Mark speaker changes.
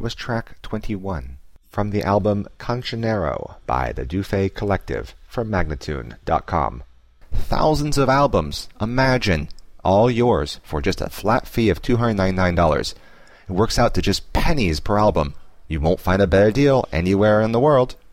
Speaker 1: was track 21 from the album Cancionero by the Dufay Collective from Magnatune.com. Thousands of albums, imagine, all yours for just a flat fee of $299. It works out to just pennies per album. You won't find a better deal anywhere in the world.